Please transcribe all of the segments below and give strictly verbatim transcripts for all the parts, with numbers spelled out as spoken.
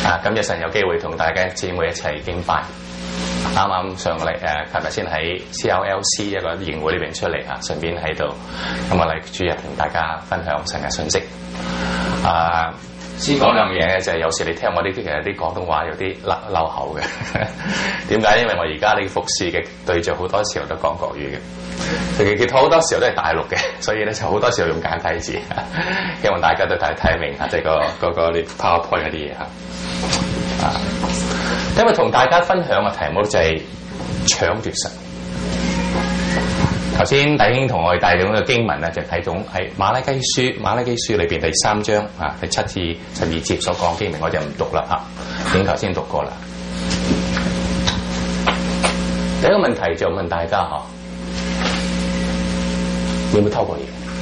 啊，今日神有機會同大家姊妹一齊敬拜。啱啱上個禮誒，琴日先喺 C L L C 一個營會裏邊出嚟啊，順便喺度咁我嚟主日同大家分享神嘅信息。啊，先講兩樣嘢咧，就係、是、有時你聽我呢啲其實啲廣東話有啲漏漏口嘅。點解？因為我而家呢服侍嘅對象好多時候都講國語嘅，其實好多時候都係大陸嘅，所以咧就好多時候用簡體字。希望大家都睇睇明啊，即係個嗰個啲 PowerPoint 嗰啲嘢嚇。啊，今日同大家分享嘅題目就係搶奪神。頭先弟兄同我哋帶領嘅經文咧，就睇到喺馬拉基書馬拉基書裏邊第三章啊第七至十二節所講經文，我就唔讀啦嚇，已經頭先讀過啦。第一個問題就問大家嚇，你有冇偷過嘢？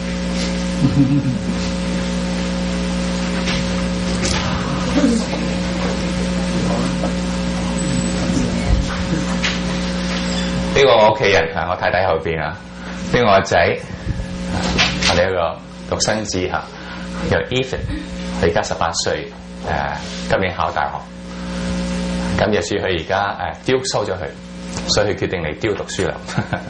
呢個我屋企人啊，我太太後邊啊，呢個我仔，我哋一個獨生子嚇，叫 Ethan， 佢而家十八歲，誒今年考大學，咁就算佢而家誒丟收咗佢，所以佢決定嚟丟讀書啦。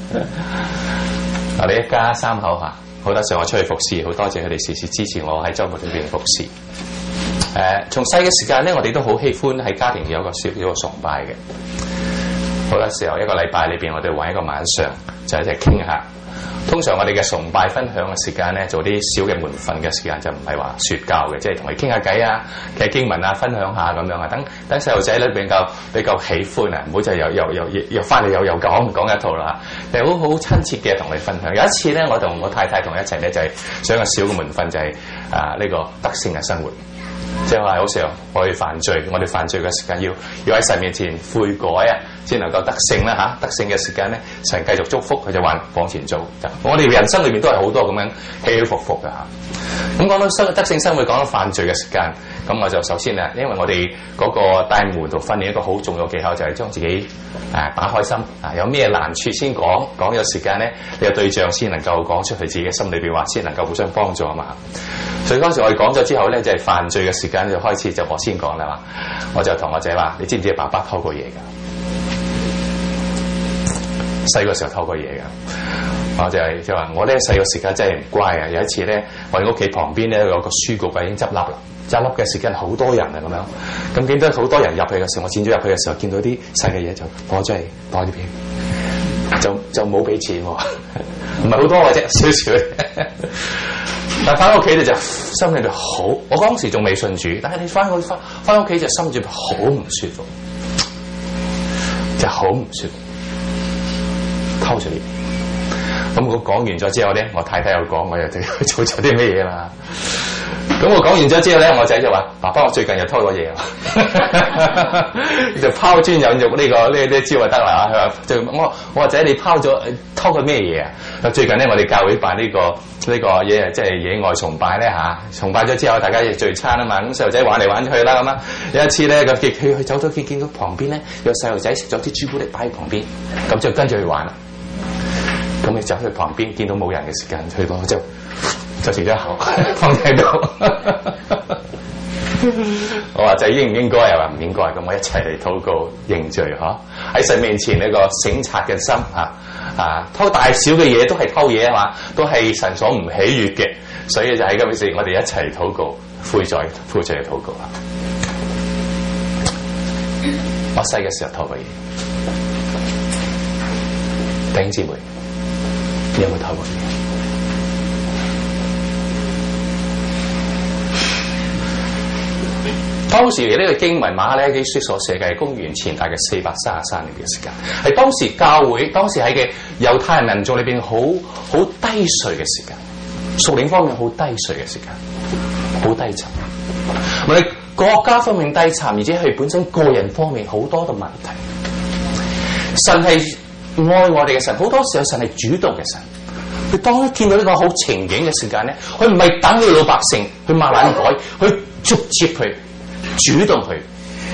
我哋一家三口嚇，好多時候我出去服侍，好多謝佢哋時時支持我喺週末裏邊服侍。誒，從細嘅時間咧，我哋都好喜歡喺家庭有個小小個崇拜嘅。好多時候一個禮拜裏邊，我哋揾一個晚上就一齊傾下。通常我哋嘅崇拜分享嘅時間咧，做啲小嘅門訓嘅時間，就唔係話説教嘅，即係同佢傾下偈啊、嘅經文啊、分享下咁樣啊。等等細路仔咧比較比較喜歡啊，唔好就又又又又翻嚟又又講講一套啦。係好好親切嘅同你分享。有一次咧，我同我太太同一齊咧，就係、是、上個小嘅門訓，就係、是、啊呢、這個得勝嘅生活。即係話好時候我哋犯罪，我哋犯罪嘅時間要要喺神面前悔改啊，先能夠得勝啦嚇。得勝嘅時間咧，神繼續祝福佢就往往前做。我哋人生裏面都係好多咁樣起起伏伏嘅嚇。咁講到生得勝生活，講到犯罪嘅時間，咁我就首先啊，因為我哋嗰個帶門徒訓練一個好重要技巧，就係、是、將自己誒打開心啊，有咩難處先講，講有時間咧，你嘅對象先能夠講出佢自己嘅心裏邊話，先能夠互相幫助啊嘛。所以嗰時我哋講咗之後咧，就係、是、犯罪嘅時間就開始就我先講啦嘛。我就同我仔話：你知唔知爸爸偷過嘢㗎？細個時候偷過嘢㗎。我就係就話我咧細個時間真係唔乖啊！有一次咧，我哋屋企旁邊咧有個書局已經執笠啦，執笠嘅時間好多人啊咁樣。咁見到好多人入去嘅時候，我轉咗入去嘅時候，見到啲細嘅嘢就攞出嚟袋啲片，就就冇俾錢喎，唔係好多嘅啫，少少。但係翻屋企咧就心裏邊好，我嗰時仲未信主，但係你翻去翻翻屋企就心裏邊好唔舒服，就好唔舒服，偷咗嘢。咁我講完咗之後咧，我太太又講，我又對佢做咗啲咩嘢啦。咁我講完咗之後咧，我仔就話：爸爸，我最近又偷咗嘢啊！就拋磚引玉呢個呢啲招就得啦。佢話：就我我話仔，你拋咗偷佢咩嘢啊？最近咧，我哋教會辦呢、呢個呢、呢個嘢，即係野外崇拜咧嚇。崇拜咗之後，大家亦聚餐啊嘛。咁細路仔玩嚟玩去啦咁啊。有一次咧，佢佢佢走咗，佢見到旁邊咧有細路仔食咗啲朱古力擺喺旁邊，咁就跟住去玩啦。咁你走去旁邊，見到冇人嘅時間，去到就就食咗一口，放喺度。我話仔應唔應該？又話唔應該。咁我一齊嚟禱告認罪嗬，喺神面前呢個省察嘅心嚇啊，偷大小嘅嘢都係偷嘢啊嘛，都係神所唔喜悅嘅，所以就喺咁嘅時，我哋一齊禱告悔罪悔罪嘅禱告啊！我細嘅時候偷過嘢，弟兄姊妹。你有冇偷過嘢？當時呢個經文馬拉基書所寫嘅係公元前大概四百三十三年嘅時間，係當時教會當時喺嘅猶太人民族裏邊好好低垂嘅時間，屬靈方面好低垂嘅時間，好低沉。我哋國家方面低沉，而且係本身個人方面好多嘅問題。神係愛我哋嘅神，好多時候神係主動嘅神。佢當一見到呢個好情景嘅時間咧，佢唔係等佢老百姓去慢慢改，佢直接去主動去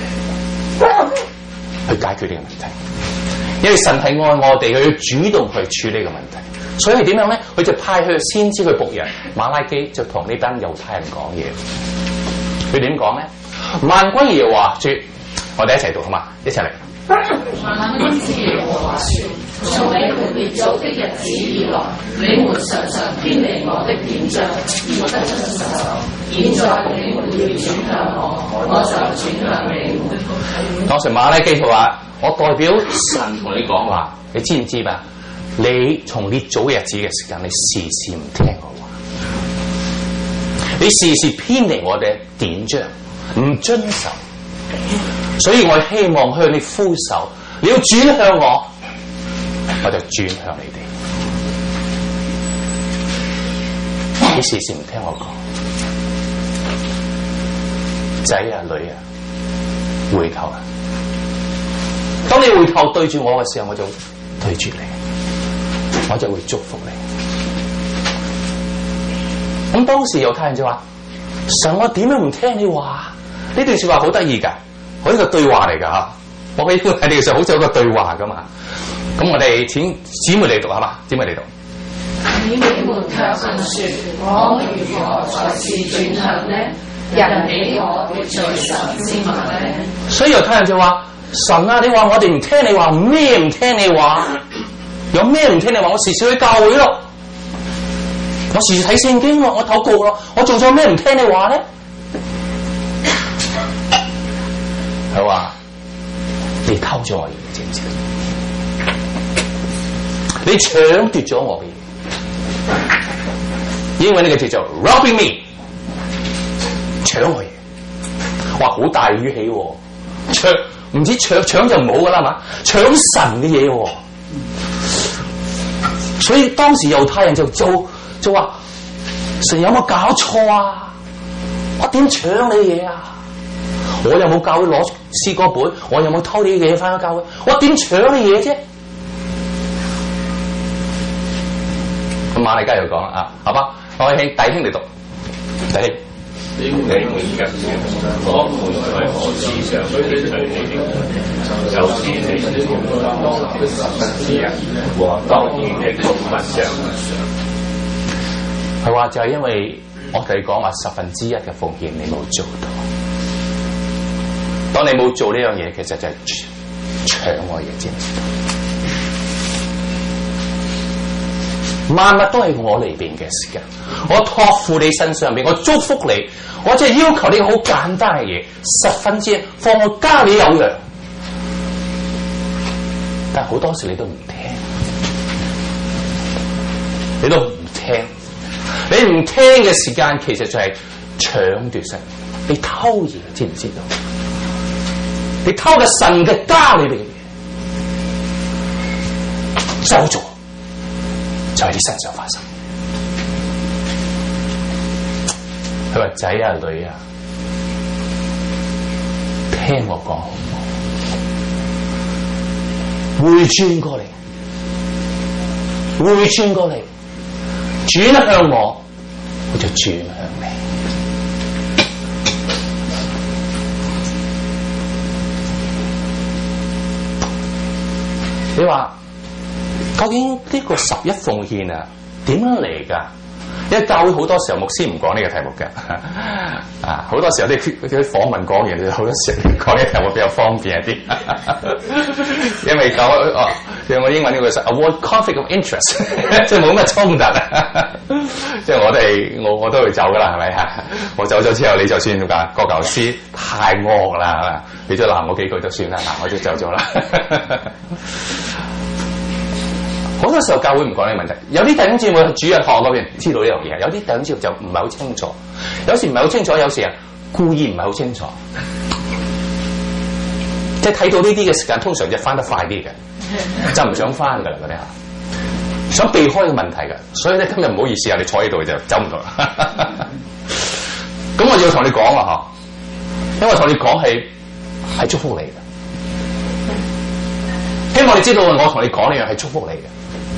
去解決呢個問題。因為神係愛我哋，佢要主動去處理呢個問題。所以係點樣咧？佢就派佢先知佢僕人馬拉基就同呢班猶太人講嘢。佢點講咧？ 萬軍耶和華說，我哋一齊讀好嘛？一齊嚟。 萬軍之耶和華說：從你們列祖的日子以來，你們常常偏離我的典章，不遵守。現在你們要轉向我，我就轉向你們。 當時馬拉基就話：我代表神同你講話，你知唔知吧？你從列祖嘅日子嘅時間，你時時唔聽我話，你時時偏離我嘅典章，唔遵守。所以我希望向你呼手，你要轉向我，我就轉向你哋。你時時唔聽我講，仔啊女啊，回頭啊！當你回頭對住我嘅時候，我就對住你，我就會祝福你。咁當時猶太人就話：神，我點樣唔聽你話？呢段說話好得意噶，好似個對話嚟噶吓。我喜歡喺呢個時候好似有個對話噶嘛。咁我哋請姊妹嚟讀係嘛？姊妹嚟讀。 你們卻問說：我如何才是轉向呢？人比我活在神之外呢？ 所以猶太人就話：神啊，你話我哋唔聽你話，咩唔聽你話？有咩唔聽你話？我時時去教會咯，我時時睇聖經咯，我禱告咯，我做咗咩唔聽你話咧？係話你偷咗我嘢，知唔知？你搶奪咗我嘅嘢，英文呢個叫做 robbing me， 搶我嘢。哇，好大語氣喎！搶唔知搶搶就唔好噶啦嘛，搶神嘅嘢喎。所以當時猶太人就做就話：神有冇搞錯啊？我點搶你嘢啊？我有冇教會攞詩歌本？我有冇偷你嘢翻去教會？我點搶你嘢啫？咁馬利加又講啦啊，好吧，我哋弟兄嚟讀，弟兄。你們嘅日子，我們在何事上對你哋就是你們當的十分之一和當年嘅供物上。係話就係因為我哋講話十分之一嘅奉獻你冇做到，當你冇做呢樣嘢，其實就係搶我嘢，知唔知道？萬物都係我裏邊嘅時間，我託付你身上邊，我祝福你，我只係要求你好簡單嘅嘢，十分之一放我家裏有糧。但係好多時你都唔聽，你都唔聽，你唔聽嘅時間其實就係搶奪神，你偷嘢，知唔知道？你偷嘅神嘅家裏邊嘅嘢，咒詛就喺你身上發生。佢話：仔啊女啊，聽我講好唔好？回轉過嚟，回轉過嚟，轉向我，我就轉向你。你話究竟呢個十一奉獻啊，點樣嚟㗎？因為教會好多時候牧師唔講呢個題目嘅，啊好多時候啲啲訪問講完，好多時候講呢個題目比較方便一啲，因為講哦，用我英文呢個 avoid conflict of interest， 即係冇乜衝突，即係我哋我我都會走㗎啦，係咪啊？我走咗之後，你就算㗎，個教師太惡啦，係嘛？你再鬧我幾句就算啦，嗱我就走咗啦。好多時候教會唔講呢個問題，有啲弟兄姊妹去主日學嗰邊知道呢樣嘢，有啲弟兄姊妹就唔係好清楚，有時唔係好清楚，有時啊故意唔係好清楚，即係睇到呢啲嘅時間，通常就翻得快啲嘅，就唔想翻噶啦嗰啲嚇，想避開個問題嘅，所以咧今日唔好意思啊，你坐喺度就走唔到啦。咁我要同你講啊嚇，因為同你講係係祝福你嘅，希望你知道我同你講呢樣係祝福你嘅。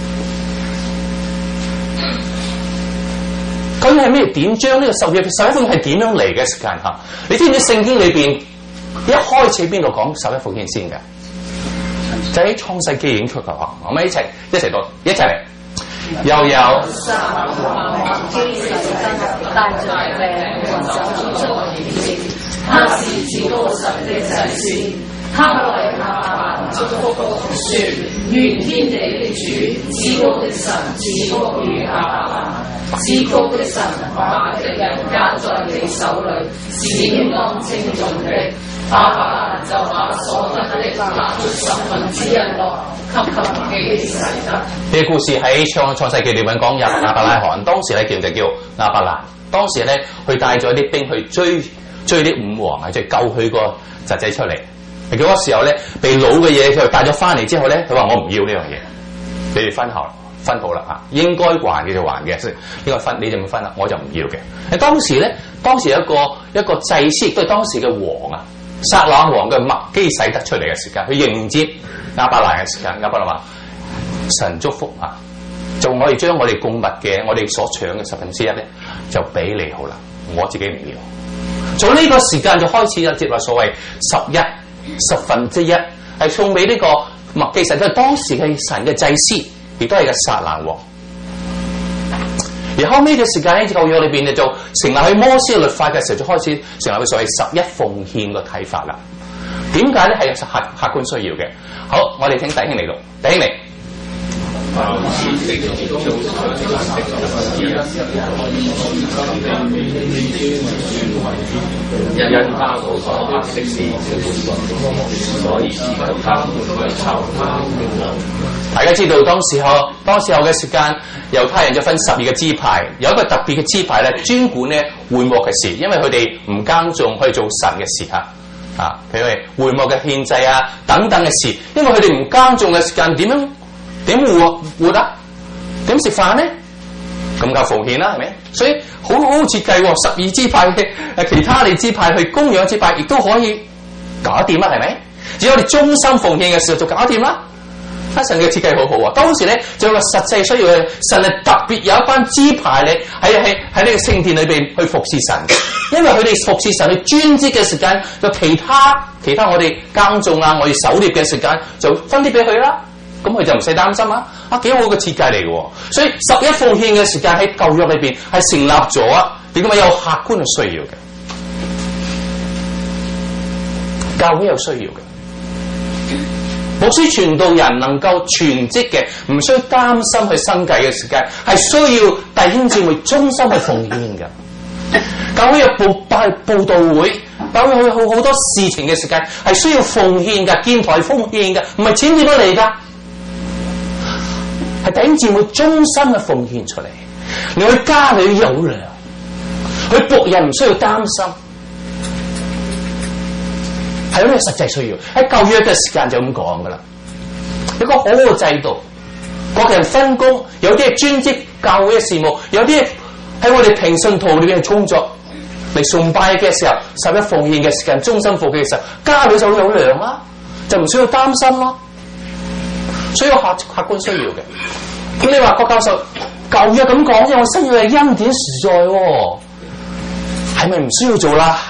究竟係咩點將呢個十一十一奉獻係點樣嚟嘅時間嚇？你知唔知聖經裏邊一開始邊度講十一奉獻先嘅？就喺創世記已經出頭嚇，我咪一齊一齊讀一齊嚟，又有他是至高神的祭司。他為亞伯蘭祝福說：願天地的主，至高的神賜福於亞伯蘭，至高的神把敵人交在你手裏，是應當稱頌的。亞伯蘭就把所得的拿出十分之一來，給給基洗德。 呢個故事喺創創世記裏面講亞亞伯拉罕，當時咧叫就叫亞伯蘭，當時咧佢帶咗啲兵去追追啲五王啊，即係救佢個侄仔出嚟。嗰個時候咧，被擄嘅嘢佢帶咗翻嚟之後咧，佢話我唔要呢樣嘢，你哋分後分好啦嚇，應該還嘅就還嘅，呢個分你就唔分啦，我就唔要嘅。喺當時咧，當時有一個一個祭司，都係當時嘅王啊，撒冷王嘅麥基洗德出嚟嘅時間，去迎接亞伯蘭嘅時間，亞伯蘭話神祝福啊，就我哋將我哋供物嘅，我哋所搶嘅十分之一咧，就俾你好啦，我自己唔要。從呢個時間就開始有接話所謂十一。十分之一係送俾呢個麥基洗德，當時嘅神嘅祭司，亦都係個撒冷王。而後尾嘅時間喺舊約裏邊就成立喺摩西律法嘅時候，就開始成立佢所謂十一奉獻嘅睇法啦。點解咧？係客客觀需要嘅。好，我哋聽弟兄嚟讀，弟兄嚟。 因他所所行的事，所以是求他們去抄他。 大家知道當時候當時候嘅時間，猶太人就分十二個支派，有一個特別嘅支派咧，專管咧會幕嘅事，因為佢哋唔耕種去做神嘅事啊，啊，譬如會幕嘅獻祭啊等等嘅事，因為佢哋唔耕種嘅時間點樣點活活啊？點食飯咧？咁就奉獻啦，係咪？所以好好設計喎，十二支派嘅誒其他哋支派去供養支派，亦都可以搞掂啦，係咪？只要我哋忠心奉獻嘅時候就搞掂啦。阿神嘅設計好好啊！當時咧就有個實際需要嘅，神係特別有一班支派咧喺喺喺呢個聖殿裏邊去服侍神，因為佢哋服侍神去專職嘅時間，就其他其他我哋耕種啊，我哋狩獵嘅時間就分啲俾佢啦。咁佢就唔使擔心啊！啊，幾好嘅設計嚟嘅，所以十一奉獻嘅時間喺舊約裏邊係成立咗啊！點解有客觀嘅需要嘅？教會有需要嘅，牧師傳道人能夠全職嘅，唔需要擔心去生計嘅時間，係需要弟兄姊妹忠心去奉獻嘅。教會有報拜報道會，教會去好好多事情嘅時間係需要奉獻嘅，建台奉獻嘅，唔係錢點樣嚟㗎？係弟兄姊妹忠心嘅奉獻出嚟，你去家裏有糧，佢僕人唔需要擔心，係有咩實際需要？喺舊約嘅時間就咁講噶啦，一個好好嘅制度，各人分工，有啲係專職教會嘅事務，有啲喺我哋平信徒裏邊嘅工作嚟崇拜嘅時候，十一奉獻嘅時間，忠心奉獻嘅時候，家裏就會有糧啦，就唔需要擔心咯。所以有客客觀需要嘅。咁你話郭教授舊約咁講啫，我新約係恩典實在喎，係咪唔需要做啦？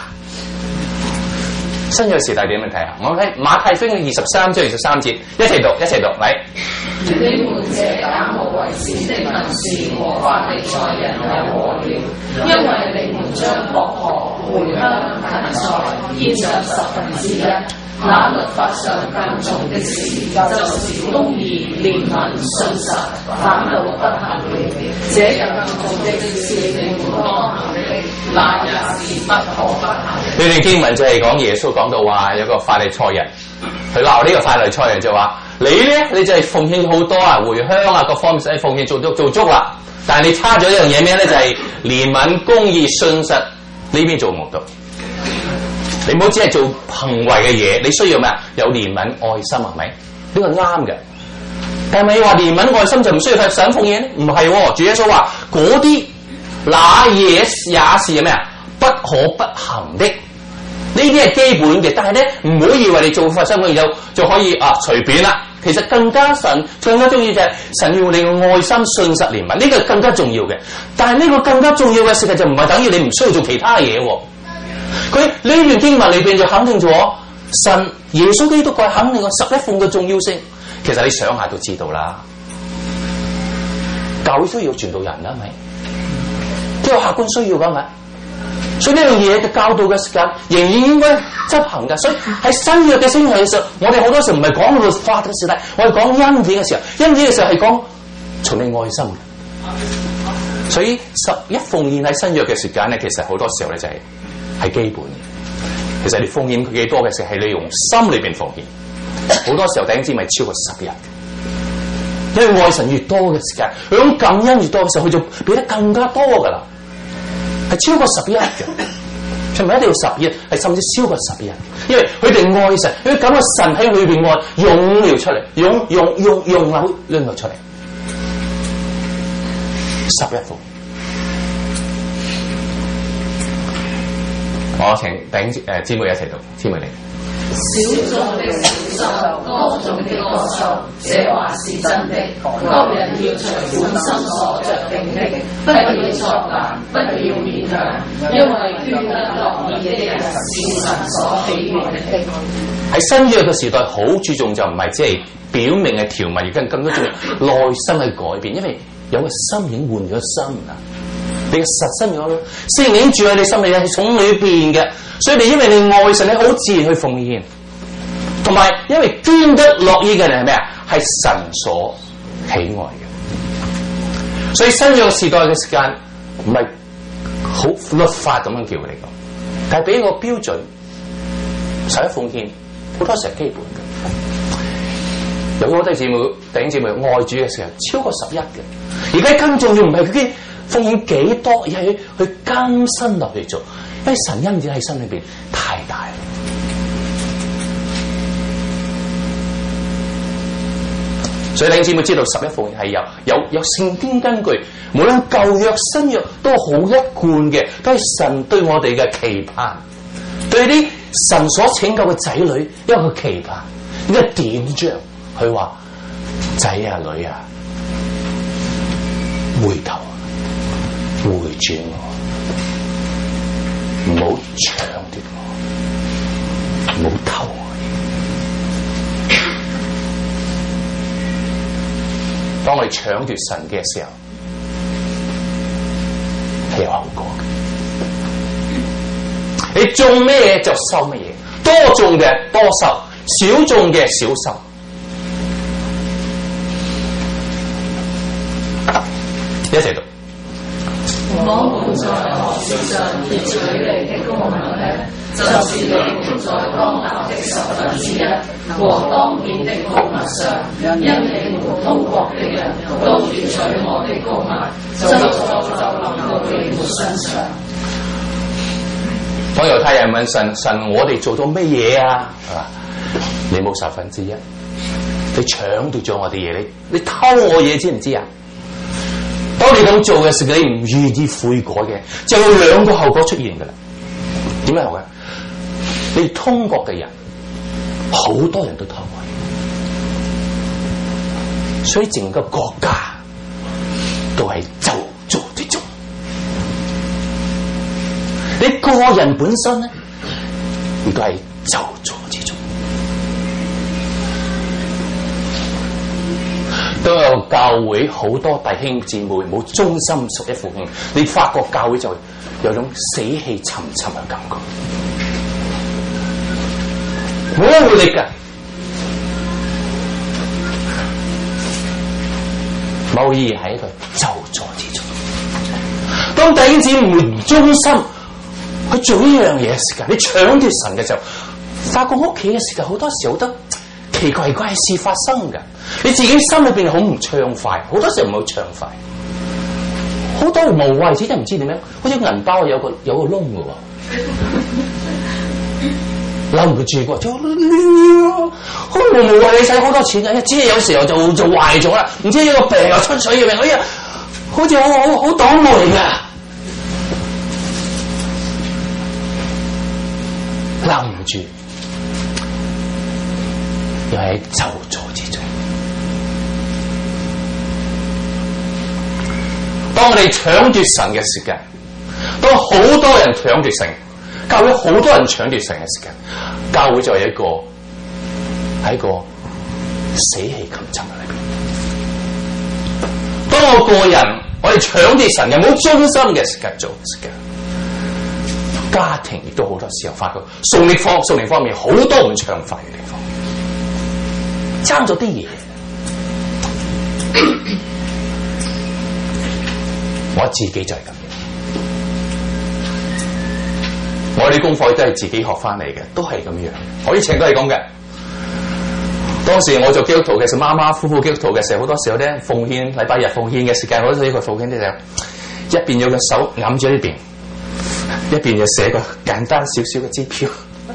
新約時代點樣睇啊？我睇馬太福音二十三章二十三節，一齊讀一齊讀嚟。 你們這假冒為善的文士和法利賽人有禍了，因為你們將薄荷、茴香、芹菜獻上十分之一。那律法上更重的事，就是公義、憐憫、信實，反倒不行了。這樣更重的是你們當行的，那也是不可不行。 呢段經文就係講耶穌講到話有個法利賽人，佢鬧呢個法利賽人就話：你咧，你就係奉獻好多啊，茴香啊，各方面使奉獻做足做足啦。但係你差咗一樣嘢咩咧？就係憐憫、公義、信實呢邊做唔到。你唔好只係做行為嘅嘢，你需要咩啊？有憐憫愛心係咪？呢個啱嘅。但係咪話憐憫愛心就唔需要想奉獻咧？唔係、哦，主耶穌話嗰啲那嘢也是咩啊？不可不行的。呢啲係基本嘅，但係咧唔好以為你做法身奉獻就就可以啊隨便啦。其實更加神更加中意就係神要你嘅愛心、信實、憐憫，呢、這個更加重要嘅。但係呢個更加重要嘅事情就唔係等於你唔需要做其他嘢喎。佢呢段經文裏邊就肯定咗神耶穌基督佢肯定個十一奉嘅重要性。其實你想下都知道啦，教會需要傳道人啦，係咪？都有客觀需要噶，係咪？ 所以呢樣嘢嘅教導嘅時間，仍然應該執行嘅。所以喺新約嘅聖經嘅時候，我哋好多時候唔係講律法嘅時代，我哋講恩典嘅時候，恩典嘅時候係講從你愛心嘅。所以十一奉獻喺新約嘅時間咧，其實好多時候咧就係、是、係基本嘅。其實你奉獻佢幾多嘅時候，係你用心裏邊奉獻。好多時候弟兄姊妹超過十日，因為愛神越多嘅時間，佢種感恩越多嘅時候，佢就俾得更加多噶啦，係超過十一日嘅，係咪一定要十日？係甚至超過十日，因為佢哋愛神，佢感覺神喺裏邊愛湧流出嚟，湧湧湧湧流拎咗出嚟，十一奉。我請弟兄誒姊妹一齊讀，姊妹嚟。 少種的少收，多種的多收，這話是真的。各人要隨本心所着定的，不要作難，不要勉強，因為捐得樂意的人是神所喜悅的。 喺新約嘅時代，好注重就唔係即係表面嘅條文，而更更加重要內心嘅改變，因為有個心已經換咗心啦。你嘅實心咗咯，聖靈住喺你心裏係從裏邊嘅，所以你因為你愛神，你好自然去奉獻，同埋因為捐得樂意嘅人係咩啊？係神所喜愛嘅。所以新約時代嘅時間唔係好律法咁樣叫佢哋講，但係俾個標準，十一奉獻好多時係基本嘅。有好多姊妹弟兄姊妹愛主嘅時候超過十一嘅，而家更重要唔係佢奉獻幾多，而係去甘心落去做，因為神恩典喺心裏邊太大啦。所以弟兄姊妹知道十一奉獻係有有有聖經根據，無論舊約新約都好一貫嘅，都係神對我哋嘅期盼，對啲神所拯救嘅仔女一個期盼，一個典章。佢話仔啊女啊，回頭回轉我，唔好搶奪我，唔好偷我。當我哋搶奪神嘅時候，係有後果嘅。你種咩嘢就收乜嘢，多種嘅多收，少種嘅少收。一齊讀。 我們在學事上奪取你的功能呢，就是你們在當納的十分之一和當獻的供物上，因你們通國的人都奪取我的供物，就就就臨到你們身上。 當猶太人問神：神，我哋做到乜嘢啊？係嘛？你冇十分之一，你搶奪咗我啲嘢，你你偷我嘢，知唔知啊？當你咁做嘅時候，你唔願意悔改嘅，就有兩個後果出現噶啦。點樣後果？你通國嘅人，好多人都偷我，所以整個國家都係咒詛之中。你個人本身咧，亦都係咒詛之中。都有教會好多弟兄姊妹冇忠心屬一奉獻，你發覺教會就有種死氣沉沉嘅感覺，冇乜活力㗎。某意義係一個咒詛之中。當弟兄姊妹唔忠心去做呢樣嘢嘅時間，你搶奪神嘅時候，發覺屋企嘅時間好多時好多奇怪怪事發生㗎。你自己心裏邊好唔暢快，好多時候唔好暢快，好多無謂錢真唔知點樣，好似銀包有個有個窿嘅喎，諗唔住喎，就好無無謂你使好多錢嘅，只係有時候就就壞咗啦，唔知一個病又出水嘅病，哎呀，好似好好好倒霉㗎，諗唔住，又喺咒詛之中。當我哋搶奪神嘅時間，當好多人搶奪神，教會好多人搶奪神嘅時間，教會就係一個喺一個死氣沉沉嘅裏邊。當我個人我哋搶奪神又冇忠心嘅時間做時間， 家庭亦都好多時候發覺屬靈方屬靈方面好多唔暢快嘅地方，爭咗啲嘢。我自己就係咁樣，我哋功課都係自己學翻嚟嘅，都係咁樣。我以前都係咁嘅。當時我做基督徒嘅時候，馬馬虎虎基督徒嘅時候，好多時候咧奉獻禮拜日奉獻嘅時間，我都呢個奉獻咧就一邊有個手揞住呢邊，一邊就寫個簡單少少嘅支票。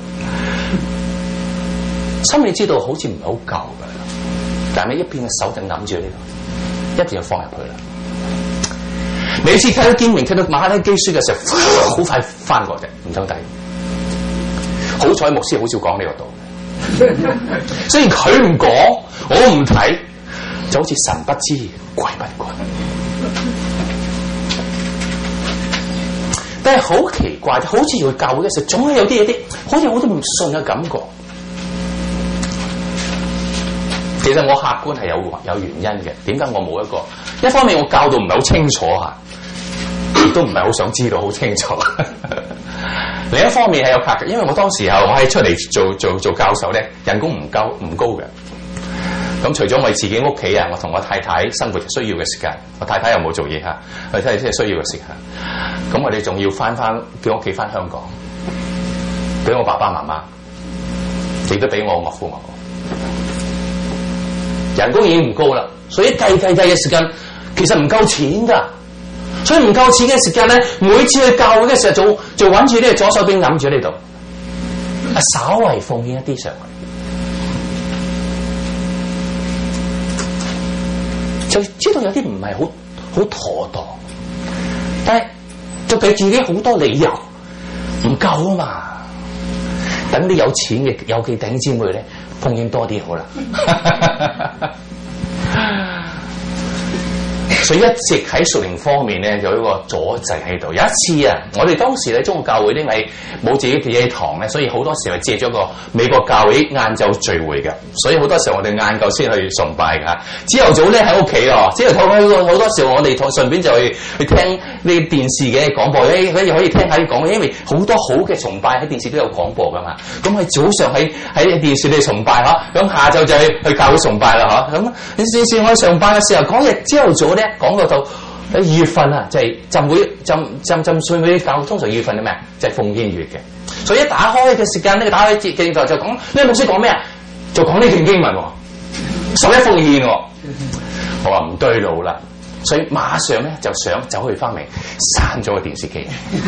心裏知道好似唔係好夠㗎，但係一邊嘅手就揞住呢度，一邊就放入去啦。每次睇到經文、睇到馬拉基書嘅時候，好快翻過啫，唔想睇。好彩牧師好少講呢個道，雖然佢唔講，我唔睇，就好似神不知鬼不覺。但係好奇怪，好似去教會嘅時候，總係有啲嘢啲，好似好多唔信嘅感覺。其實我客觀係有有原因嘅，點解我冇一個？一方面我教導唔係好清楚嚇。亦都唔係好想知道好清楚。另一方面係有客嘅，因為我當時候我喺出嚟做做做教授咧，人工唔高唔高嘅。咁除咗我自己屋企啊，我同我太太生活需要嘅時間，我太太又冇做嘢嚇，我太太即係需要嘅時間。咁我哋仲要翻翻叫屋企翻香港，俾我爸爸媽媽，亦都俾我岳父岳母。人工已經唔高啦，所以計計計嘅時間其實唔夠錢㗎。所以唔夠錢嘅時間咧，每次去教會嘅時候，就就揾住呢個左手邊揞住呢度，啊稍為奉獻一啲上去，就知道有啲唔係好好妥當，但係就俾自己好多理由，唔夠啊嘛。等啲有錢嘅有幾頂姊妹咧，奉獻多啲好啦。所以一直喺屬靈方面咧有一個阻滯喺度。有一次啊，我哋當時咧中國教會因為冇自己嘅堂咧，所以好多時候借咗個美國教會晏晝聚會嘅，所以好多時候我哋晏晝先去崇拜㗎。朝頭早咧喺屋企哦，朝頭早好多時候我哋順便就去去聽呢電視嘅廣播咧，可以可以聽下啲講，因為好多好嘅崇拜喺電視都有廣播㗎嘛。咁喺早上喺喺電視裏崇拜嗬，咁下晝就去去教會崇拜啦嗬。咁你試試我上班嘅時候嗰日朝頭早咧。講到到二月份啊，就係、是、浸會浸浸浸信會教，通常二月份係咩？就係、是、奉獻月嘅。所以一打開嘅時間呢，打開節鏡頭就講呢個牧師講咩啊？就講呢段經文，十一奉獻。我話唔對路啦，所以馬上咧就想走去翻嚟刪咗個電視機，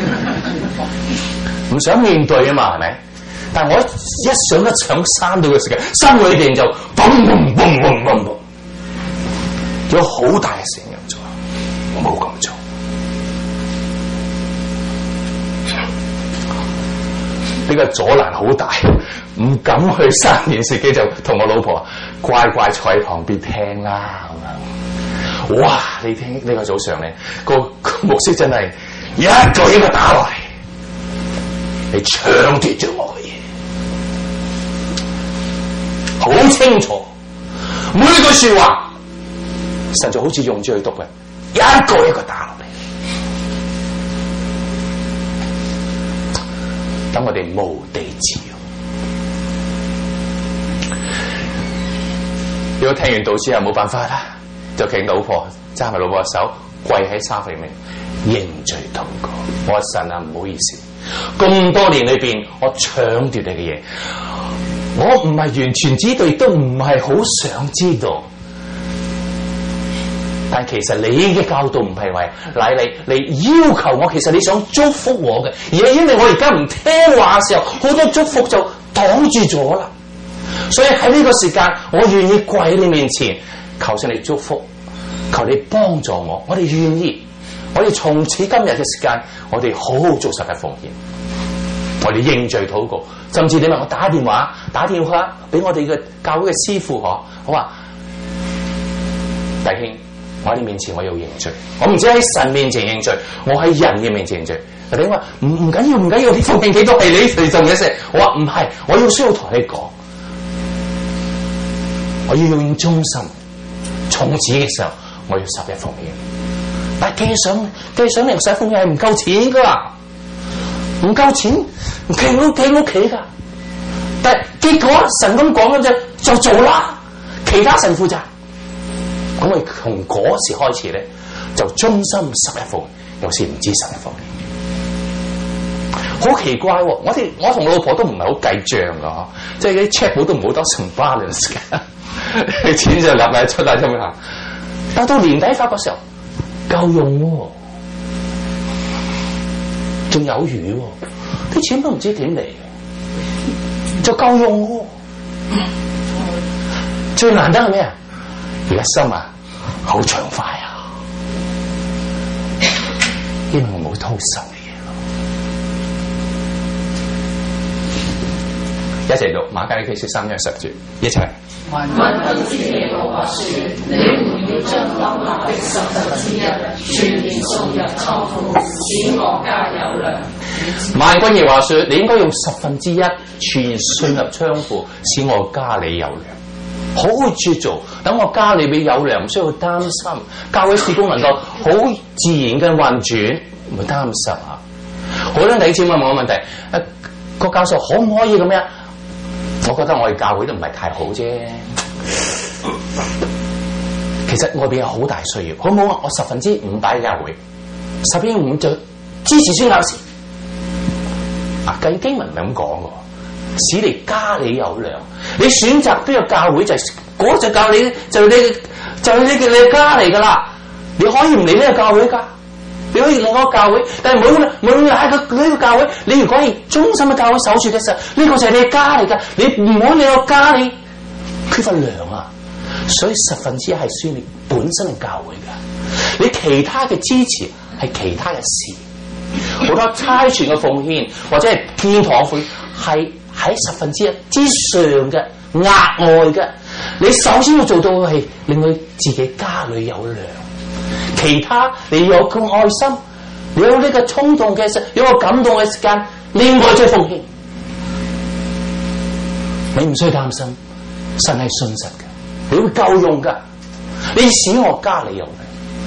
唔想面對啊嘛，係咪？但係我一想一想刪到嘅時間，心裏邊就嘣嘣嘣嘣嘣嘣，有好大嘅聲音做，我冇咁做。呢個阻攔好大，唔敢去閂電視機，就同我老婆乖乖坐喺旁邊聽啦咁樣。哇！你聽呢、這個早上咧，個個牧師真係一個一個打落嚟，你搶奪咗我嘅嘢，好清楚每句說話，神就好似用住去讀嘅，一個一個打落嚟。等我哋無地自容。如果聽完道之後冇辦法啦，就請老婆揸埋老婆嘅手，跪喺沙發裏面認罪禱告。我話神啊，唔好意思，咁多年裏邊我搶奪你嘅嘢，我唔係完全知道，亦都唔係好想知道。但其實你嘅教導唔係為嚟嚟嚟要求我，其實你想祝福我嘅，而係因為我而家唔聽話嘅時候，好多祝福就擋住咗啦。所以喺呢個時間，我願意跪喺你面前，求神你祝福，求你幫助我。我哋願意，我哋從此今日嘅時間，我哋好好做十日奉獻，我哋認罪禱告，甚至你問我打電話，打電話俾我哋嘅教會嘅師父嗬，我話弟兄。我喺你面前，我要認罪。我唔止喺神面前認罪，我喺人嘅面前認罪。你話唔唔緊要，唔緊要，啲奉獻幾多係你隨從嘅事。我話唔係，我要需要同你講，我要用忠心。從此嘅時候，我要十一奉獻。但係計上計上嚟十一奉獻係唔夠錢噶， 唔夠錢，唔企屋企屋企噶。但係結果神咁講嘅啫，就做啦，其他神負責。咁我從嗰時開始咧，就忠心十一奉，有時唔知十一奉。好奇怪喎、哦！我哋我同老婆都唔係好計賬噶，即係啲 check 簿都唔好多成 balance 嘅，錢就入嚟出嚟咁樣。但到年底發覺時候夠用喎、哦，仲有餘喎、哦，啲錢都唔知點嚟嘅，就夠用喎、哦。最難得係咩啊？而家心啊，好暢快啊，因為我冇偷神嘅嘢。一齊讀馬加基書三章十節，一齊。 萬軍之耶和華說：你們要將當納的十分之一全然送入倉庫，使我家有糧。 萬軍耶和華說：你應該用十分之一全然送入倉庫，使我家裏有糧。好好去做，等我家裏邊有糧，唔需要擔心。教會事工能夠好自然嘅運轉，唔會擔心啊！好多弟兄姊妹問我問題，誒，個教授可唔可以咁樣？我覺得我哋教會都唔係太好啫。其實外邊有好大需要，好唔好啊？我十分之五擺教會，十分之五就支持宣教士。啊，計經文唔係咁講嘅，使你家裏有糧。你選擇邊個教會就係嗰隻教你，就你就你嘅你家嚟噶啦。你可以唔嚟呢個教會噶，你可以另外一個教會，但係冇冇喺個呢個教會。你如果係忠心嘅教會守住嘅時候，呢、這個就係你嘅家嚟噶。你唔好你個家你缺乏糧啊，所以十分之一係需要你本身嘅教會噶。你其他嘅支持係其他嘅事，好多差傳嘅奉獻或者係建堂會係喺十分之一之上嘅額外嘅。你首先要做到嘅係令佢自己家裏有糧。其他你有咁愛心，你有呢個衝動嘅時，有個感動嘅時間，另外再奉獻，你唔需要擔心，神係信實嘅，你會夠用噶。你使我家裏有糧，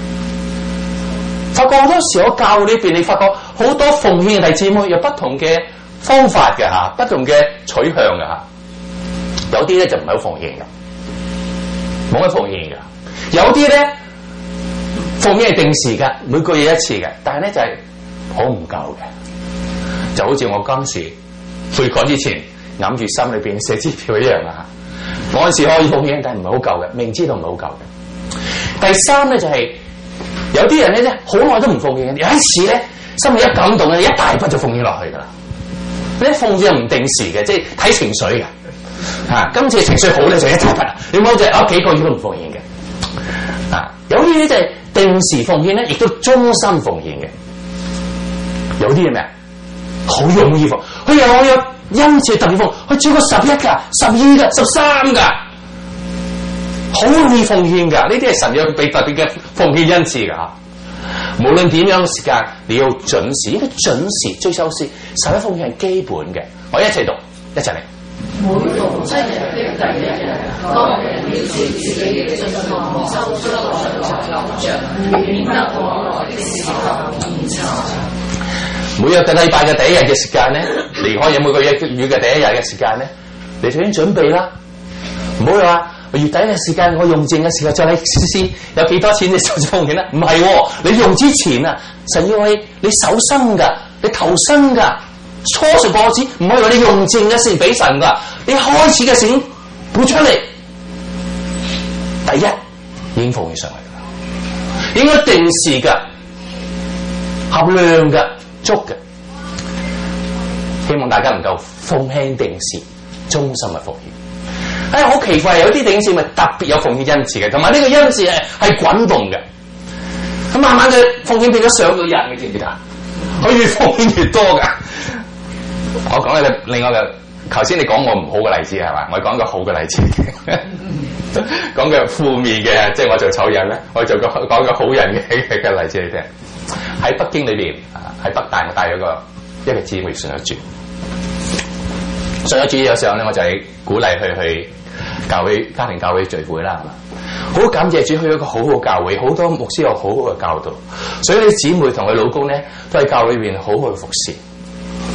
發覺好多時候教會裏邊，你發覺好多奉獻嘅弟姊妹有不同嘅方法嘅吓，不同嘅取向嘅吓，有啲咧就唔係好奉獻嘅，冇乜奉獻嘅，有啲咧。奉獻係定時嘅，每個月一次嘅，但係咧就係好唔夠嘅，就好似我當時悔改之前揞住心裏邊寫支票一樣啊！嗰陣時可以奉獻，但係唔係好夠嘅，明知道唔係好夠嘅。第三咧就係、是、有啲人咧咧好耐都唔奉獻嘅，有一次咧心裏一感動咧，一大筆就奉獻落去噶啦。呢啲奉獻係唔定時嘅，即係睇情緒嘅嚇、啊。今次情緒好咧就一大筆，你冇就啊幾個月都唔奉獻嘅啊。有啲咧就係、是。定時奉獻咧，亦都忠心奉獻嘅。有啲係咩啊？好容易奉，佢又我有恩賜特別奉，佢超過十一噶、十二噶、十三噶，好容易奉獻噶。呢啲係神有俾特別嘅奉獻恩賜噶吓。無論點樣嘅時間，你要準時，應該準時追收時，十一奉獻係基本嘅。我一齊讀，一齊嚟。 每逢七日的第一日，當人要照自己嘅進項抽出來作偶像，免得往來的時候見殘。 每日嘅禮拜嘅第一日嘅時間咧，離開有每個月月嘅第一日嘅時間咧，你就已經準備啦。唔好話月底嘅時間，我用剩嘅時候再嚟試試有幾多錢你就奉獻啦。唔係、哦，你用之前啊，神要係你守身噶，你投身噶。初熟果子唔可以話你用剩嘅事俾神噶，你開始嘅時撥出嚟，第一已經奉獻上嚟啦，應該定時嘅、合量嘅、足嘅，希望大家能夠奉獻定時、忠心嘅奉獻。哎，好奇怪，有啲定時咪特別有奉獻恩賜嘅，同埋呢個恩賜係係滾動嘅，咁慢慢嘅奉獻變咗上到人嘅，知唔知啊？可以奉獻越多噶。我講嘅另外嘅，頭先你講我唔好嘅例子係嘛？我講個好嘅例子，講嘅負面嘅，即係我做醜人咧，我就講講個好人嘅嘅例子你聽。喺北京裏邊，喺北大我帶咗個一個姊妹信咗主，信咗主有時候咧，我就係鼓勵佢去教會家庭教會聚會啦，係嘛？好感謝主，去咗一個好好嘅教會，好多牧師有好好嘅教導，所以你姊妹同佢老公咧都喺教會裏邊好好嘅服侍。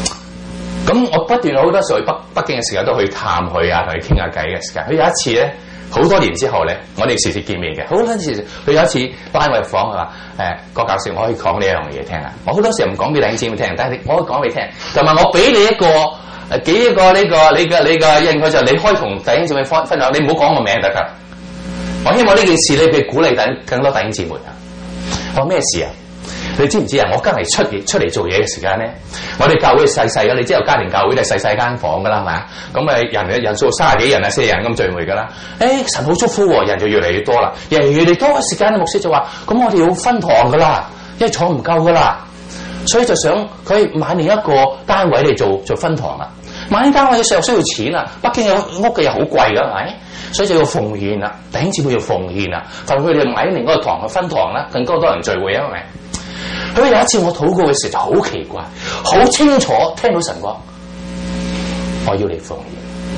咁我不斷好多時候去北北京嘅時間都去探佢啊，同佢傾下偈嘅時間。佢有一次咧，好多年之後咧，我哋時時見面嘅。好多時佢有一次拉我入房，佢話：誒，郭教授，我可以講呢一樣嘢聽啊！我好多時候唔講俾弟兄姊妹聽，但係我可以講俾你聽。就問我俾你一個誒幾個呢個你嘅你嘅應佢就你可以同弟兄姊妹分分享，你唔好講個名得㗎。我希望呢件事你俾鼓勵等更多弟兄姊妹啊！我話咩事啊？你知唔知啊？我今日出出嚟做嘢嘅時間咧，我哋教會細細嘅，你知有家庭教會就細細間房噶啦，係咪啊？咁啊人嘅人數三十幾人啊，四十人咁聚會噶啦。誒、哎、神好祝福喎，人就越嚟越多啦。人越嚟越多嘅時間，牧師就話：咁我哋要分堂噶啦，因為坐唔夠噶啦，所以就想佢買另一個單位嚟做做分堂啦。買呢單位嘅時候需要錢啊，北京嘅屋嘅又好貴㗎，係咪？所以就要奉獻啦，弟兄姊妹要奉獻啦，份佢哋買另一個堂去分堂啦，更加多人聚會啊，係咪？佢有一次我禱告嘅時候就好奇怪，好清楚聽到神講：我要你奉獻。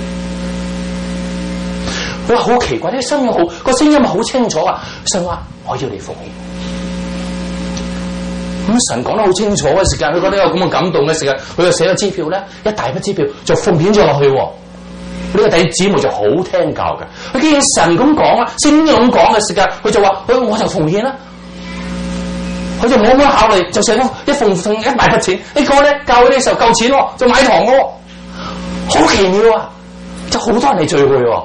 佢話好奇怪，啲聲音好個聲音好清楚啊！神話我要你奉獻。咁神講得好清楚嘅時間，佢覺得有咁嘅感動嘅時間，佢就寫咗支票咧，一大筆支票就奉獻咗落去。呢個弟兄姊妹就好聽教嘅，佢見神咁講啦，聖經咁講嘅時間，佢就話：佢我就奉獻啦。佢就冇乜考慮，就成一奉奉一大筆錢。呢個咧教會嘅時候夠錢喎，就買堂喎，好奇妙啊！就好多人嚟聚會喎。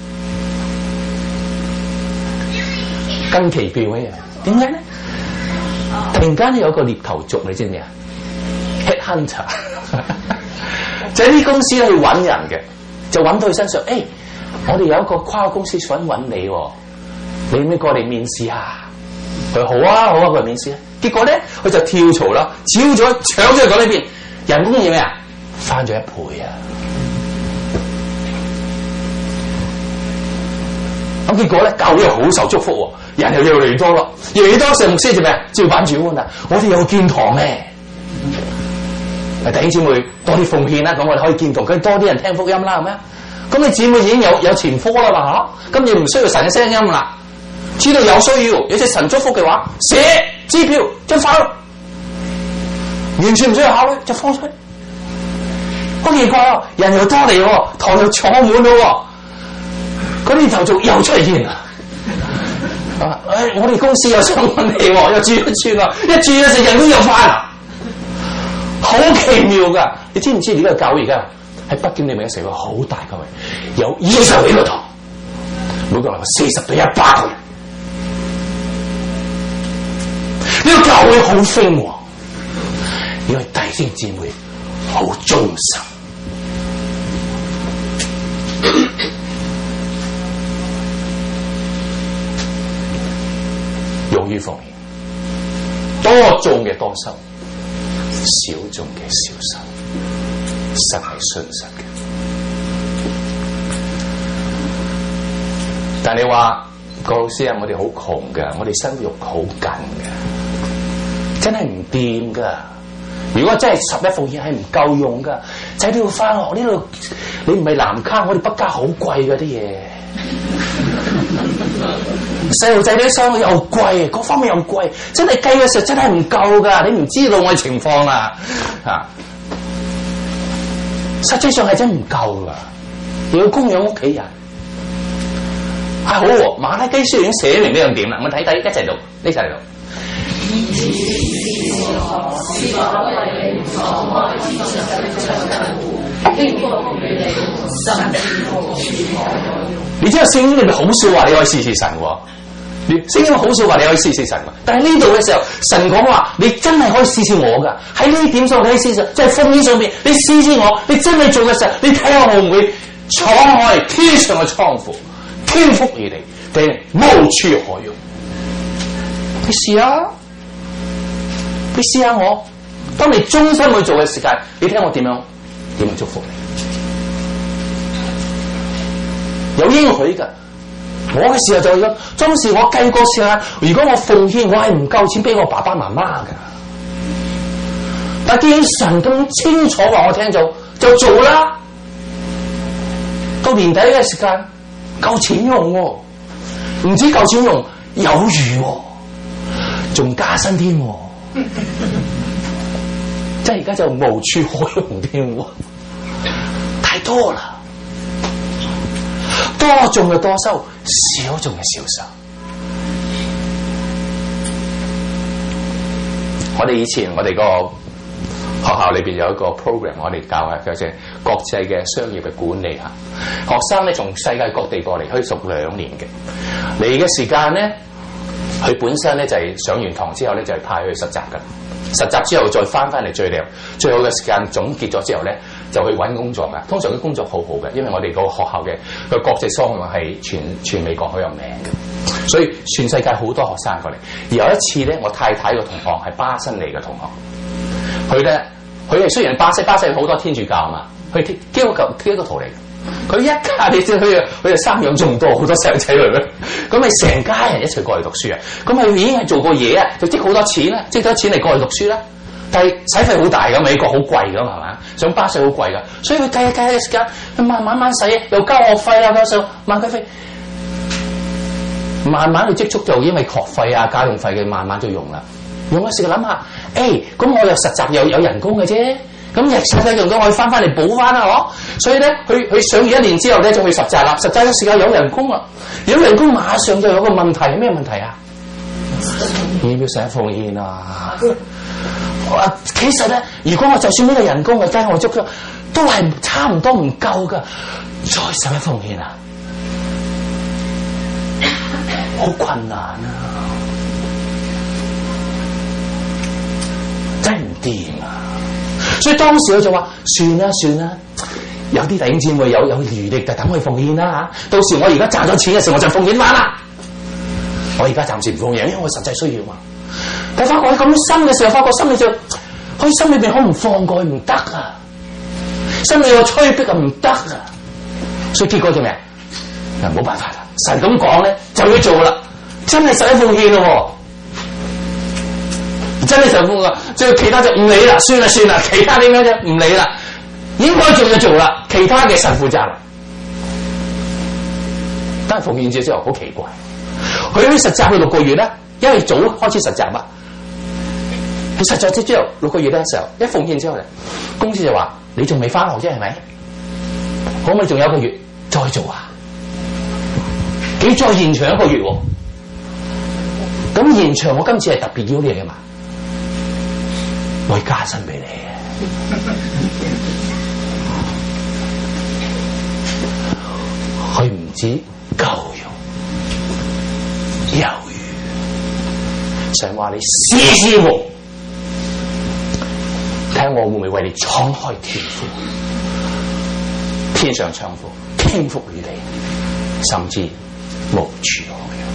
更奇妙嘅嘢，點解咧？突然間有個獵頭族，你知唔知啊 ？Headhunter 就喺啲公司咧去揾人嘅，就揾到佢身上。誒、欸，我哋有一個跨國公司想揾你，你唔可以過嚟面試啊？佢好啊，好啊，過嚟面試啊。結果咧，佢就跳槽啦，招咗搶咗去嗰呢邊，人工要咩啊？翻咗一倍啊！咁結果咧，教會又好受祝福，人又越嚟越多咯，越嚟越多成牧師做咩？照板煮碗啊！我哋有建堂咧，啊弟兄姊妹多啲奉獻啦，咁我哋可以建堂，佢多啲人聽福音啦，係咪啊？咁你姊妹已經有有前科啦嘛嚇，咁你唔需要神嘅聲音啦。知道有需要，有隻神祝福嘅話，寫支票將發，完全唔需要考慮就放出去。好奇怪啊！人又多嚟，堂又坐滿咯，嗰啲頭族又出現啦。啊！誒，我哋公司又想揾你，又轉一轉啊，一轉一時人都又翻啦，好奇妙噶！你知唔知呢個教會而家喺北京裏面嘅社會好大嘅，有二十幾個堂，每個人有四十到一百個人。呢個教會好興旺，因為弟兄姊妹好忠心，勇於奉獻，多種嘅多收，少種嘅少收，神係信實嘅。但你話郭老師啊，我哋好窮㗎，我哋生育好緊㗎，真係唔掂噶。如果真係十一奉獻係唔夠用噶，仔都要翻學呢度。你唔係南卡，我哋北加好貴噶啲嘢。細路仔啲生活又貴，各方面又貴，真係計嘅時候真係唔夠噶。你唔知道我嘅情況啦，啊，實際上係真唔夠噶，要供養屋企人。啊好喎，馬拉基書已經寫明呢樣點啦，我睇睇一齊讀，呢齊嚟讀。你知道聖經裏面好少話你可以試試神喎，你聖經好少話你可以試試神喎，但係呢度嘅時候，神講話你真係可以試試我噶，喺呢點上你可以試試，即係奉獻上面你試試我，你真係做嘅時候，你睇下我唔會敞開天上嘅倉庫，天福而嚟，定無處可用。你試下，你試下我，當你忠心去做嘅時間，你睇我點樣點樣祝福你。有應許㗎，我嘅時候就係咁。當時我計過試下，如果我奉獻，我係唔夠錢俾我爸爸媽媽㗎。但既然神咁清楚話我聽就就做啦。到年底嘅時間夠錢用喎，唔止夠錢用，有餘喎，仲加薪添喎。即係而家就無處可用添喎。 多啦，多種嘅多收，少種嘅少收。我哋以前我哋個學校裏邊有一個 program， 我哋教嘅叫做國際嘅商業嘅管理嚇。學生咧從世界各地過嚟，可以讀兩年嘅。嚟嘅時間咧，佢本身咧就係、是、上完堂之後咧就係、是、派去實習㗎。實習之後再翻翻嚟最靚最好嘅時間總結咗之後咧，就去揾工作㗎。通常啲工作好好嘅，因為我哋個學校嘅個國際商務係全全美國好有名嘅，所以全世界好多學生過嚟。而有一次咧，我太太個同學係巴新嚟嘅同學，佢咧佢係雖然巴西巴西好多天主教啊嘛，佢基督教基督徒嚟嘅。佢一家你知佢佢就生養眾多，好多細路仔嚟嘅，咁咪成家人一齊過嚟讀書啊！咁佢已經係做過嘢啊，就積好多錢啦，積咗錢嚟過嚟讀書啦。但係使費好大㗎，美國好貴㗎係嘛？上巴西好貴㗎，所以佢計一計嘅時間，佢慢慢慢使，又交學費啊，交數萬幾費，慢慢去積蓄就因為學費啊、家用費嘅慢慢就用啦。用嘅時候諗下，誒、欸，咁我又實習又有人工嘅啫。咁日實際用咗，我可以翻翻嚟補翻啦，嗬！所以咧，佢佢上完一年之後咧，就去實習啦。實習嘅時間有人工啦，有人工馬上就有個問題，係咩問題啊？要唔要使奉獻啊？啊，其實咧，如果我就算呢個人工嘅雞我捉咗，都係差唔多唔夠噶，再使乜奉獻啊？好困難啊！真係唔掂啊！所以當時我就話：算啦算啦，有啲弟兄姊妹有有餘力就等佢奉獻啦嚇。到時我而家賺咗錢嘅時候，我就奉獻翻啦。我而家暫時唔奉獻，因為我實際需要嘛。但係發覺喺咁深嘅時候，發覺心裏就喺心裏邊好唔放過，唔得啊！心裏有催逼啊，唔得啊！所以結果做咩啊？冇辦法啦，神咁講咧就要做啦，真係使奉獻咯。真係成功啦，即係其他就唔理啦，算啦算啦，其他點樣啫？唔理啦，應該做就做啦，其他嘅神負責啦。但係奉獻者之後好奇怪，佢去實習去六個月咧，因為早開始實習啊。佢實習之後六個月咧嘅時候，一奉獻之後咧，公司就話：你仲未翻學啫，係咪？可唔可以仲有一個月再做啊？幾再延長一個月喎？咁延長我今次係特別要你嘅嘛？我會加薪俾你嘅，佢唔止夠用，有餘。神話你試試我，睇我會唔會為你敞開天父，天上窗戶傾覆於你，甚至無處可容。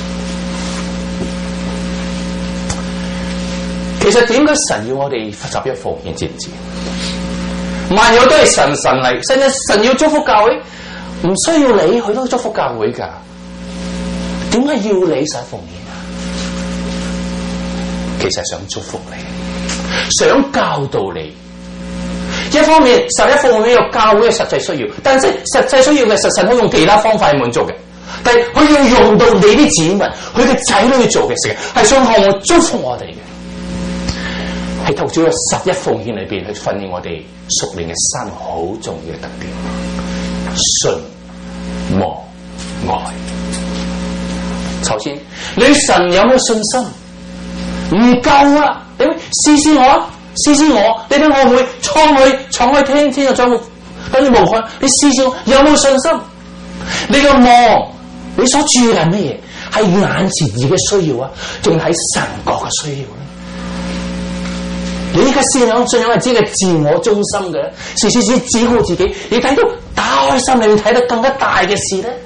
其實點解神要我哋十一奉獻，知唔知？萬有都係神神嚟，神一神要祝福教會，唔需要你佢都祝福教會噶。點解要你使奉獻啊？其實係想祝福你，想教導你。一方面，十一奉獻有教會嘅實際需要，但係實際需要嘅實神可以用其他方法去滿足嘅。但係佢要用到你啲子民，佢嘅仔女去做嘅事，係想向我祝福我哋嘅。係透過十一奉獻裏邊去訓練我哋屬靈嘅生好重要嘅特點：信、望、愛。首先，你對神有冇信心？唔夠啊！你試試我，試試我，你睇我會唔會敞開敞開聽天嘅窗戶，跟住無開？你試試我有冇信心？你嘅望，你所注意係乜嘢？係眼前自己嘅需要啊，仲喺神國嘅需要咧？你呢個信仰信仰係只係自我中心嘅，時時只只顧自己。你睇到打開心，你會睇到更加大嘅事咧。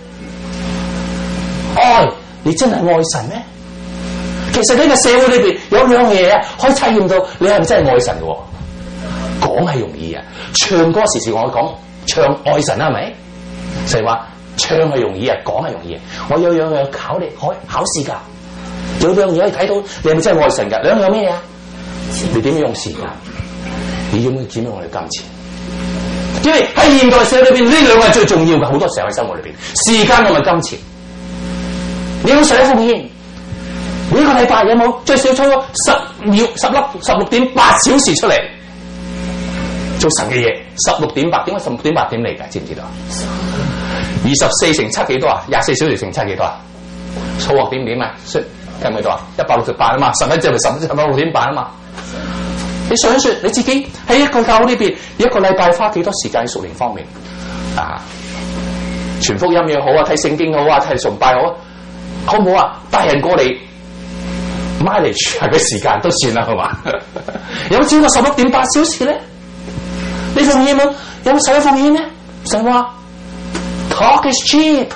愛，你真係愛神咩？其實呢個社會裏邊有兩樣嘢啊，可以體驗到你係咪真係愛神嘅？講係容易啊，唱歌時時我講唱愛神啦，係咪？就係話唱係容易啊，講係容易啊。我有樣樣考你考考試噶，有兩樣嘢可以睇到你係咪真係愛神噶？兩樣咩啊？你點樣用時間？你點樣點樣我哋金錢？因為喺現代社會裏邊，呢兩個係最重要嘅。好多時候喺生活裏邊，時間同埋金錢。你有冇十一奉獻？呢個禮拜有冇最少抽咗十秒、十粒、十六點八小時出嚟？ 做神嘅嘢。十六點八，點解十六點八點嚟㗎？知唔知道？二十四乘七幾多啊？廿四小時乘七幾多啊？數學點點啊？識計唔計到啊？一百六十八啊嘛，十一隻咪十一百六點八啊嘛。你想一說你自己喺一個教會呢邊，一個禮拜花幾多時間喺屬靈方面啊？傳福音又好啊，睇聖經好啊，睇崇拜好啊，好唔好啊？帶人過嚟 manage 嘅時間都算啦，係嘛？有冇超過十六點八小時咧？你奉獻嗎？有冇使奉獻咩？神話 talk is cheap，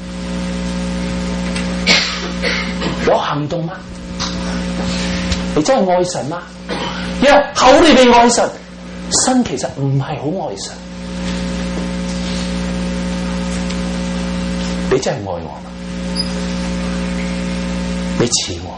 有行動嗎？你真係愛神嗎？因為口裏邊愛神，身其實唔係好愛神。你真係愛我嗎？你似我？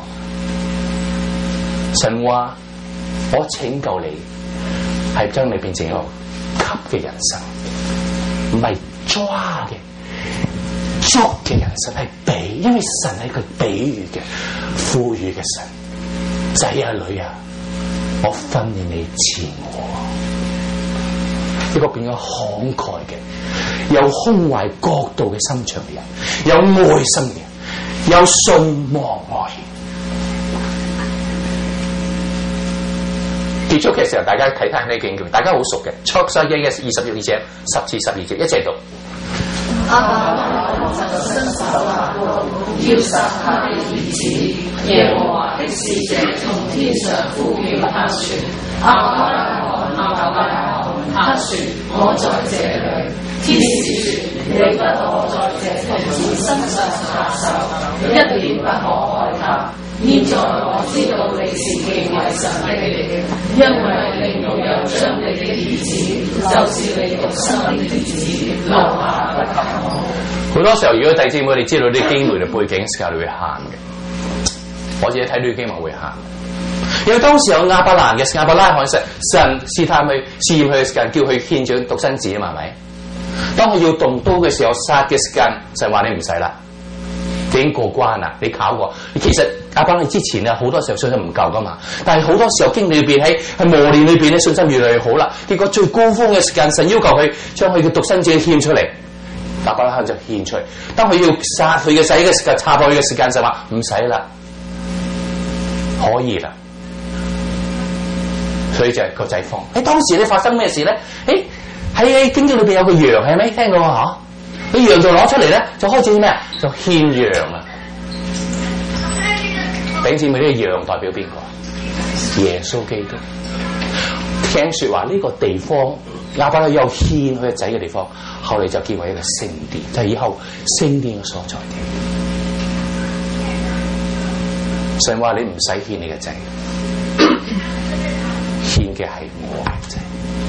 神話我拯救你，係將你變成一個給嘅人生，唔係抓嘅捉嘅人生，係比，因為神係個比喻嘅賦予嘅神。仔啊女啊，我訓練你似我，一個變咗慷慨嘅，有胸懷角度嘅心腸嘅人，有愛心嘅人，有信望愛。結束嘅時候，大家睇睇呢幾句，大家好熟嘅，出世記嘅二十二節，十至十二節，一齊讀。 亞伯拉罕就伸手拿刀，要殺他的兒子。耶和華的使者從天上呼叫他說：亞伯拉罕，亞伯拉罕。他說：我在這裏。天使說：你不可在這童子身上下手，一點不可害他。現在我知道你是敬畏神的人，因為你沒有將你的兒子，就是你獨生的兒子留下不給我。 好多時候，如果弟姊妹你知道啲經文嘅背景時候，你會喊嘅。我自己睇到啲經文會喊，因為當時有亞伯蘭嘅亞伯拉罕神神試探佢試驗佢嘅時間，叫佢獻上獨生子啊嘛，係咪？當佢要動刀嘅時候，殺嘅時間，神話你唔使啦，已經過關啦，你考過。其實亞伯拉罕之前啊，好多時候信心唔夠噶嘛，但係好多時候經歷裏邊喺喺磨練裏邊咧，信心越嚟越好啦。結果最高峰嘅時間，神要求佢將佢嘅獨生子獻出嚟，亞伯拉罕就獻出嚟。當佢要殺佢嘅仔嘅時間，插落去嘅時間，就話唔使啦，可以啦。所以就係個仔放。喺當時咧發生咩事咧？誒喺經經裏邊有個羊係咪？聽到啊？嗬，個羊就攞出嚟咧，就開始咩啊？就獻羊啦。弟兄姊妹，呢個羊代表邊個？耶穌基督。聽說話呢個地方亞伯拉罕有獻佢個仔嘅地方，後嚟就建為一個聖殿，就係以後聖殿嘅所在地。神話你唔使獻你嘅仔，獻嘅係我嘅仔。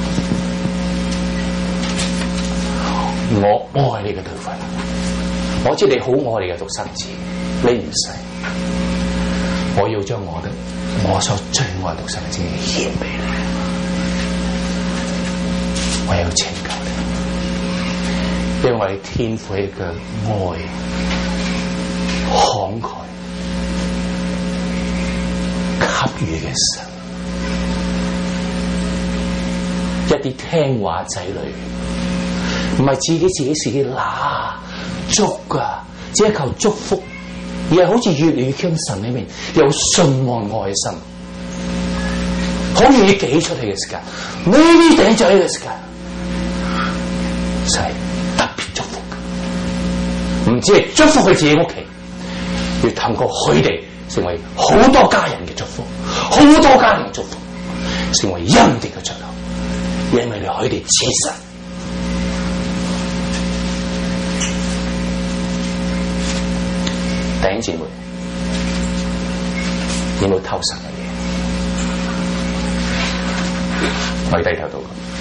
我愛你嘅對份，我知你好愛你嘅獨生子，你唔使。我要將我的我所最愛獨生子獻俾你，我要拯救你，因為天父嘅愛慷慨給予嘅神，一啲聽話仔女，唔係自己自己自己拿捉噶，只係求祝福。而係好似越嚟越傾神裏面有信望愛心，好容易企出嚟嘅時間，呢啲頂仔嘅時間，就係特別祝福嘅，唔止係祝福佢自己屋企，要透過佢哋成為好多家人嘅祝福，好多家人嘅祝福，成為恩典嘅出口，因為你佢哋似神。弟兄姊妹，有冇偷神嘅嘢？我哋低頭到。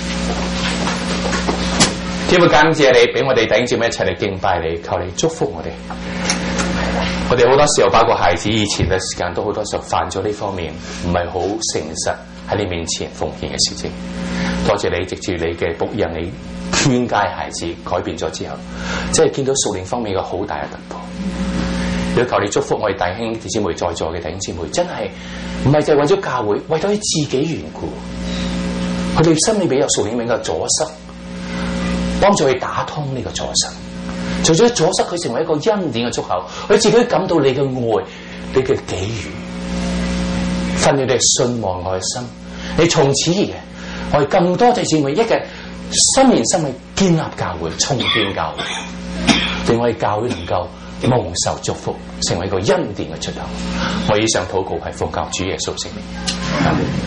天父感謝你，俾我哋弟兄姊妹一齊嚟敬拜你，求你祝福我哋。我哋好多時候，包括孩子以前嘅時間，都好多時候犯咗呢方面唔係好誠實喺你面前奉獻嘅事情。多謝你藉住你嘅僕人，你勸誡孩子改變咗之後，即係見到屬靈方面嘅好大嘅突破。要求你祝福我哋弟兄姊妹，在座嘅弟兄姊妹，真係唔係就係為咗教會，為咗佢自己緣故， 佢哋心裏邊有屬靈嘅阻塞，幫助佢打通呢個阻塞。除咗阻塞，佢成為一個恩典嘅出口，佢自己感到你嘅愛，你嘅給予，訓練你信望愛嘅心。你從此而嚟，我哋更多弟姊妹一嘅心連心去建立教會，重建教會，令我哋教會能夠蒙受祝福，成為一個恩典嘅出口。我以上禱告係奉教主耶穌聖名。